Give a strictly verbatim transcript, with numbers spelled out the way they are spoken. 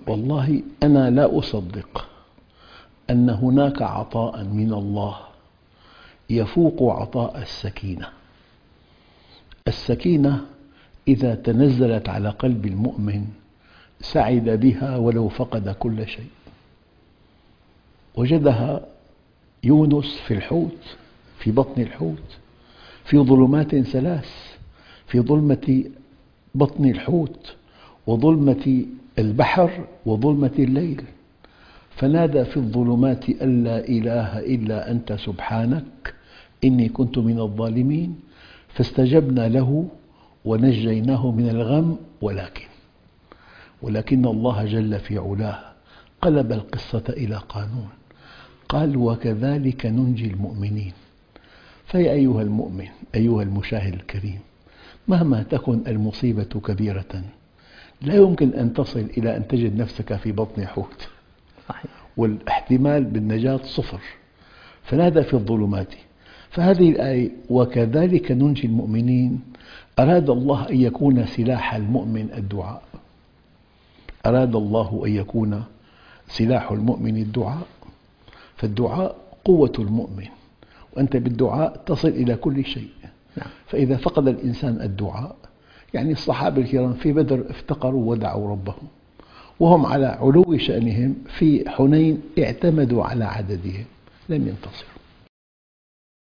والله أنا لا أصدق أن هناك عطاء من الله يفوق عطاء السكينة. السكينة إذا تنزلت على قلب المؤمن سعد بها ولو فقد كل شيء. وجدها يونس في الحوت، في بطن الحوت، في ظلمات ثلاث، في ظلمة بطن الحوت وظلمة البحر وظلمة الليل، فنادى في الظلمات أن لا إله إلا أنت سبحانك إني كنت من الظالمين، فاستجبنا له ونجيناه من الغم. ولكن ولكن الله جل في علاه قلب القصة إلى قانون، قال وكذلك ننجي المؤمنين. فيا أيها المؤمن، أيها المشاهد الكريم، مهما تكن المصيبة كبيرة لا يمكن أن تصل إلى أن تجد نفسك في بطن حوت، والاحتمال بالنجاة صفر، فنادى في الظلمات. فهذه الآية وكذلك ننجي المؤمنين أراد الله أن يكون سلاح المؤمن الدعاء، أراد الله أن يكون سلاح المؤمن الدعاء، فالدعاء قوة المؤمن، وأنت بالدعاء تصل إلى كل شيء. فإذا فقد الإنسان الدعاء، يعني الصحابة الكرام في بدر افتقروا ودعوا ربهم، وهم على علو شأنهم في حنين اعتمدوا على عددهم، لم ينتصروا.